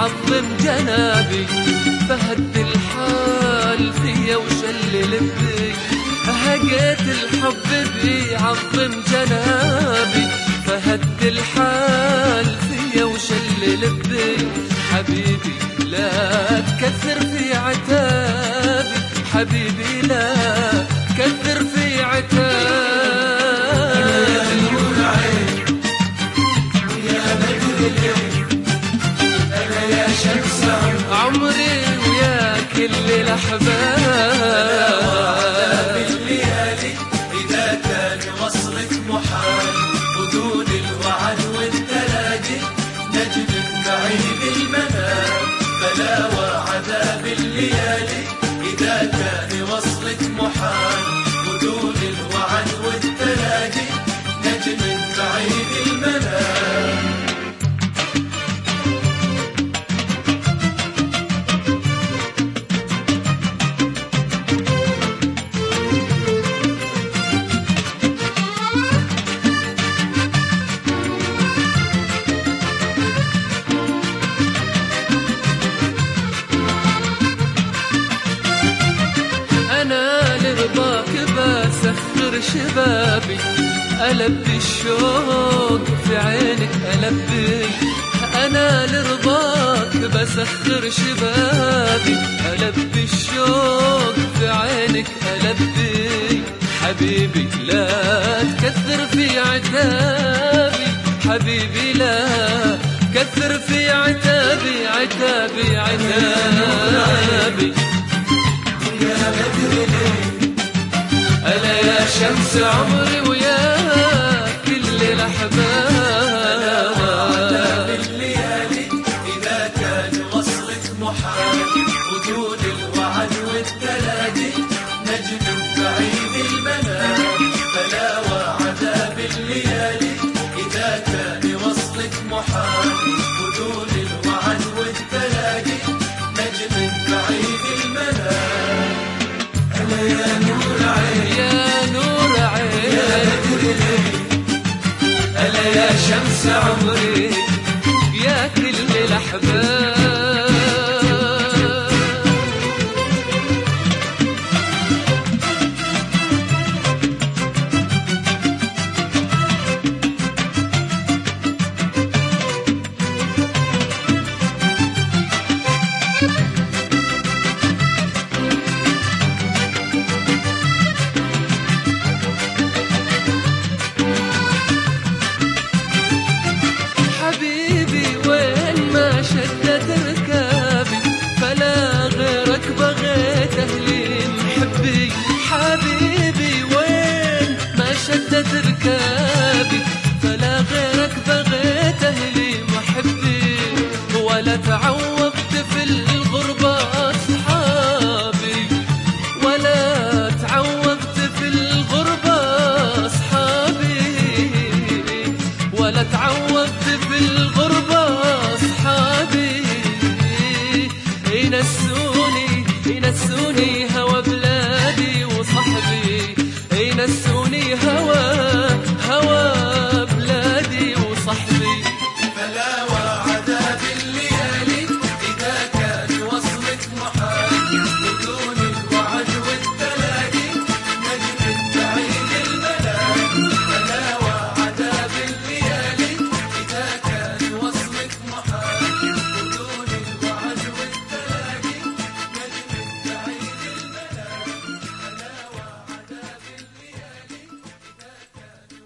عظم جنابي، فهد الحال فيا وشل لبي. هقيت الحب بيعظم جنابي، فهد الحال فيا وشل لبي. حبيبي لا تكثر في عتابي، حبيبي لا تكثر في عتابي. عمري ويا كل الأحباب، الليالي إذا كان وصلك محال، بدون الوعد والتلاقي نجم بعيد المنام. بلا وعذاب الليالي إذا كان وصلك محال، بدون الوعد والتلاقي نجم بعيد المنام. بسخر شبابي، ألبي الشوق في عينك ألبي. أنا لرضاك بسخر شبابي، ألبي الشوق في عينك ألبي. حبيبي لا تكثر في عتابي، حبيبي لا تكثر في عتابي، عتابي عتابي. يا بدر ألا يا شمس عمري ويا كل الأحباب. الليالي إذا كان وصلك محال، بدون الوعد والتلاقي نجم بعيد المنام. فلا وعذاب الليالي إذا كان وصلك محال، بدون الوعد والتلاقي نجم بعيد المنام. ألا يا نور عين، يا نور عين، يا بدر ألا يا شمس عمري يا كل الأحباب. حبيبي وين ما شدت ركابي، فلا غيرك بغيت أهلي محبي ولا تعود